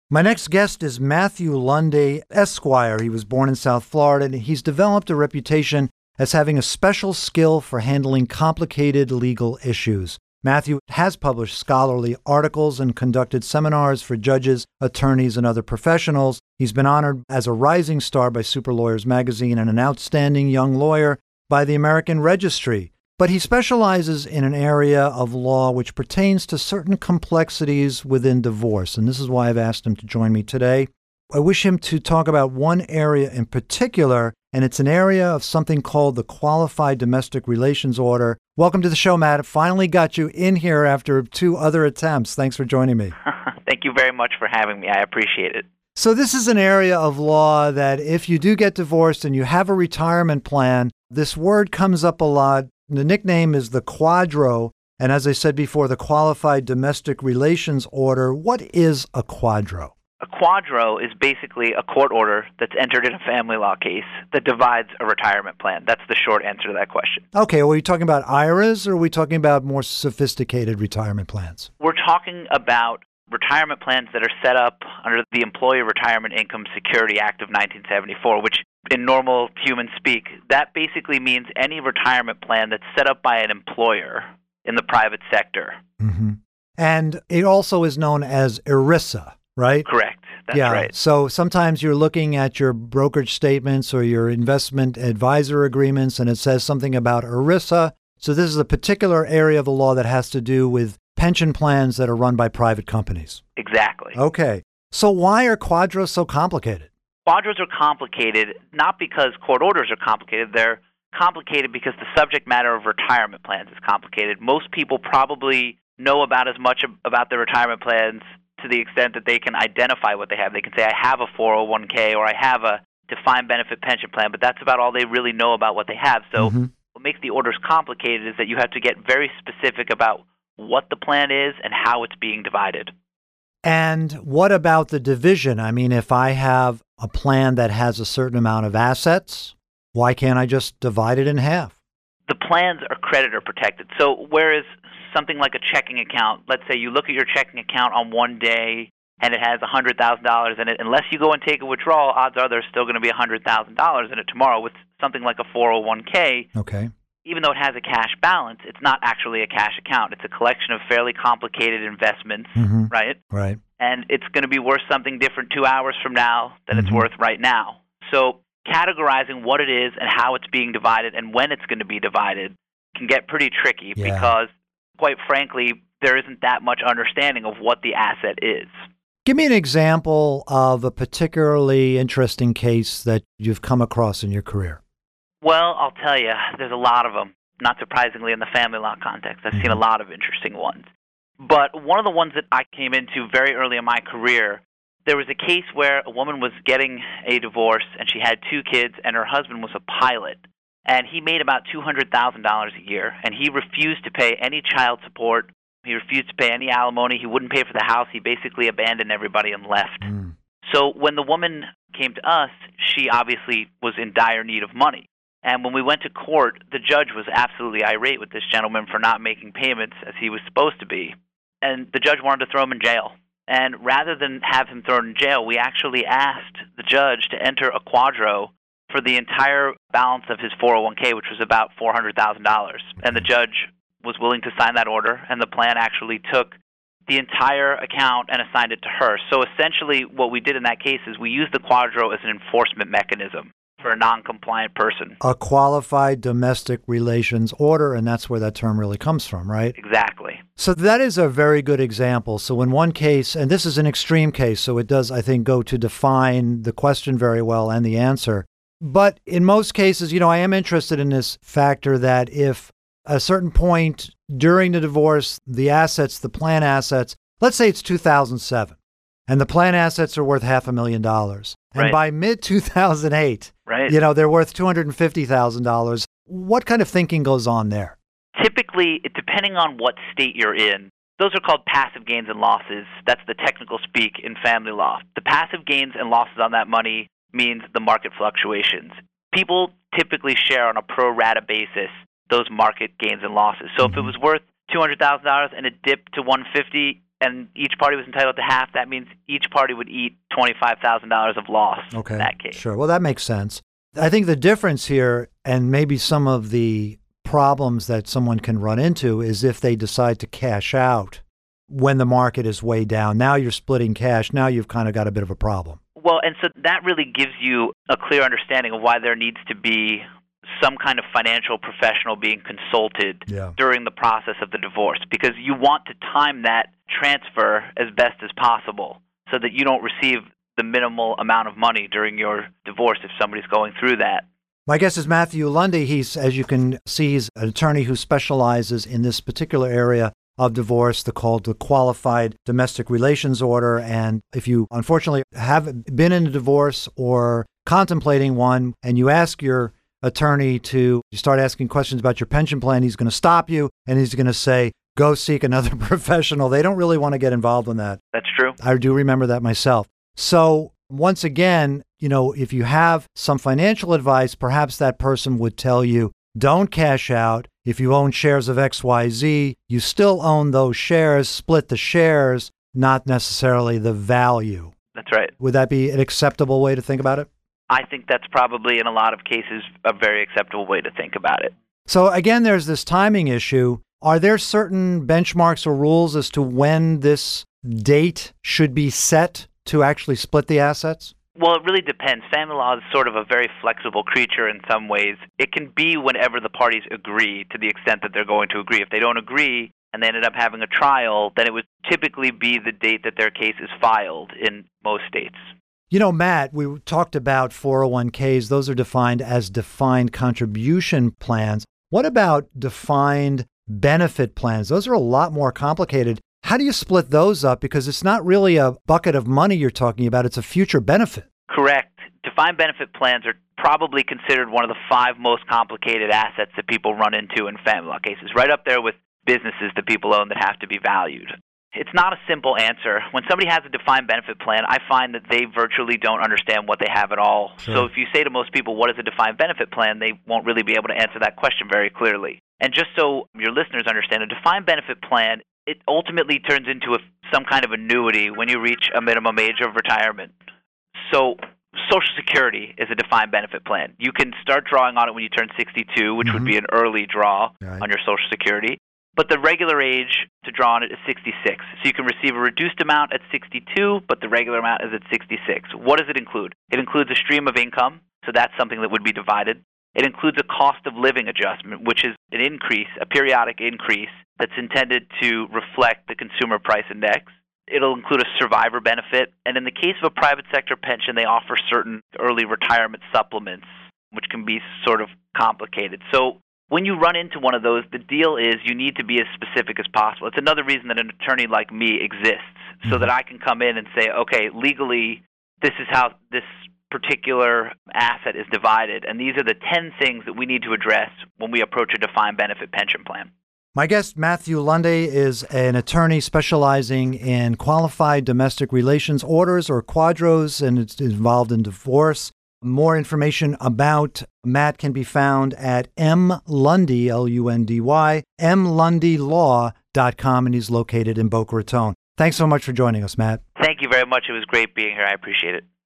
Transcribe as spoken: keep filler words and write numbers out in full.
My next guest is Matthew Lundy, Esquire. He was born in South Florida, and he's developed a reputation as having a special skill for handling complicated legal issues. Matthew has published scholarly articles and conducted seminars for judges, attorneys, and other professionals. He's been honored as a rising star by Super Lawyers magazine and an outstanding young lawyer by the American Registry. But he specializes in an area of law which pertains to certain complexities within divorce, and this is why I've asked him to join me today. I wish him to talk about one area in particular, and it's an area of something called the Qualified Domestic Relations Order. Welcome to the show, Matt. I finally got you in here after two other attempts. Thanks for joining me. Thank you very much for having me. I appreciate it. So this is an area of law that if you do get divorced and you have a retirement plan, this word comes up a lot. The nickname is the Quadro, and as I said before, the Qualified Domestic Relations Order. What is a Quadro? A quadro is basically a court order that's entered in a family law case that divides a retirement plan. That's the short answer to that question. Okay, well, are you talking about I R As, or are we talking about more sophisticated retirement plans? We're talking about retirement plans that are set up under the Employee Retirement Income Security Act of nineteen seventy-four, which in normal human speak, that basically means any retirement plan that's set up by an employer in the private sector. Mm-hmm. And it also is known as ERISA, right? Correct. That's yeah. right. So sometimes you're looking at your brokerage statements or your investment advisor agreements, and it says something about ERISA. So this is a particular area of the law that has to do with pension plans that are run by private companies. Exactly. Okay. So why are quadros so complicated? Quadros are complicated not because court orders are complicated. They're complicated because the subject matter of retirement plans is complicated. Most people probably know about as much about their retirement plans to the extent that they can identify what they have. They can say, I have a four oh one k or I have a defined benefit pension plan, but that's about all they really know about what they have. So mm-hmm. what makes the orders complicated is that you have to get very specific about what the plan is and how it's being divided. And what about the division? I mean, if I have a plan that has a certain amount of assets, why can't I just divide it in half? The plans are creditor protected. So whereas something like a checking account, let's say you look at your checking account on one day and it has one hundred thousand dollars in it, unless you go and take a withdrawal, odds are there's still going to be one hundred thousand dollars in it tomorrow. With something like a four oh one k, okay. Even though it has a cash balance, it's not actually a cash account. It's a collection of fairly complicated investments, mm-hmm. right? Right. And it's going to be worth something different two hours from now than mm-hmm. it's worth right now. So categorizing what it is and how it's being divided and when it's going to be divided can get pretty tricky yeah. because, quite frankly, there isn't that much understanding of what the asset is. Give me an example of a particularly interesting case that you've come across in your career. Well, I'll tell you, there's a lot of them. Not surprisingly, in the family law context, I've mm-hmm. seen a lot of interesting ones. But one of the ones that I came into very early in my career, there was a case where a woman was getting a divorce, and she had two kids, and her husband was a pilot. And he made about two hundred thousand dollars a year, and he refused to pay any child support. He refused to pay any alimony. He wouldn't pay for the house. He basically abandoned everybody and left. Mm. So when the woman came to us, she obviously was in dire need of money. And when we went to court, the judge was absolutely irate with this gentleman for not making payments as he was supposed to be. And the judge wanted to throw him in jail. And rather than have him thrown in jail, we actually asked the judge to enter a quadro for the entire balance of his four oh one k, which was about four hundred thousand dollars. And the judge was willing to sign that order, and the plan actually took the entire account and assigned it to her. So essentially what we did in that case is we used the quadro as an enforcement mechanism for a non-compliant person. A qualified domestic relations order, and that's where that term really comes from, right? Exactly. So that is a very good example. So in one case, and this is an extreme case, so it does, I think, go to define the question very well and the answer. But in most cases, you know, I am interested in this factor that if at a certain point during the divorce, the assets, the plan assets, let's say it's two thousand seven, and the plan assets are worth half a million dollars. And right. by mid two thousand eight, right. you know, they're worth two hundred fifty thousand dollars. What kind of thinking goes on there? Typically, depending on what state you're in, those are called passive gains and losses. That's the technical speak in family law. The passive gains and losses on that money means the market fluctuations. People typically share on a pro rata basis those market gains and losses. So mm-hmm. if it was worth two hundred thousand dollars and it dipped to one hundred fifty thousand dollars, and each party was entitled to half, that means each party would eat twenty-five thousand dollars of loss okay. in that case. Sure. Well, that makes sense. I think the difference here, and maybe some of the problems that someone can run into, is if they decide to cash out when the market is way down. Now you're splitting cash. Now you've kind of got a bit of a problem. Well, and so that really gives you a clear understanding of why there needs to be some kind of financial professional being consulted yeah. during the process of the divorce, because you want to time that transfer as best as possible so that you don't receive the minimal amount of money during your divorce if somebody's going through that. My guest is Matthew Lundy. He's, as you can see, he's an attorney who specializes in this particular area of divorce, the called the Qualified Domestic Relations Order. And if you unfortunately have been in a divorce or contemplating one, and you ask your attorney to you start asking questions about your pension plan, he's going to stop you and he's going to say, go seek another professional. They don't really want to get involved in that. That's true. I do remember that myself. So once again, you know, if you have some financial advice, perhaps that person would tell you, don't cash out. If you own shares of X Y Z, you still own those shares, split the shares, not necessarily the value. That's right. Would that be an acceptable way to think about it? I think that's probably, in a lot of cases, a very acceptable way to think about it. So again, there's this timing issue. Are there certain benchmarks or rules as to when this date should be set to actually split the assets? Well, it really depends. Family law is sort of a very flexible creature in some ways. It can be whenever the parties agree, to the extent that they're going to agree. If they don't agree and they ended up having a trial, then it would typically be the date that their case is filed in most states. You know, Matt, we talked about four oh one k's. Those are defined as defined contribution plans. What about defined benefit plans? Those are a lot more complicated. How do you split those up? Because it's not really a bucket of money you're talking about. It's a future benefit. Correct. Defined benefit plans are probably considered one of the five most complicated assets that people run into in family law cases, right up there with businesses that people own that have to be valued. It's not a simple answer. When somebody has a defined benefit plan, I find that they virtually don't understand what they have at all. Sure. So if you say to most people, what is a defined benefit plan, they won't really be able to answer that question very clearly. And just so your listeners understand, a defined benefit plan, it ultimately turns into a, some kind of annuity when you reach a minimum age of retirement. So Social Security is a defined benefit plan. You can start drawing on it when you turn sixty-two, which mm-hmm. would be an early draw right. on your Social Security. But the regular age to draw on it is sixty-six. So you can receive a reduced amount at sixty-two, but the regular amount is at sixty-six. What does it include? It includes a stream of income, so that's something that would be divided. It includes a cost of living adjustment, which is an increase, a periodic increase, that's intended to reflect the consumer price index. It'll include a survivor benefit. And in the case of a private sector pension, they offer certain early retirement supplements, which can be sort of complicated. So when you run into one of those, the deal is you need to be as specific as possible. It's another reason that an attorney like me exists, so mm-hmm. that I can come in and say, okay, legally, this is how this particular asset is divided, and these are the ten things that we need to address when we approach a defined benefit pension plan. My guest, Matthew Lundy, is an attorney specializing in qualified domestic relations orders, or quadros, and it's involved in divorce. More information about Matt can be found at M. Lundy, L U N D Y, m lundy law dot com, and he's located in Boca Raton. Thanks so much for joining us, Matt. Thank you very much. It was great being here. I appreciate it.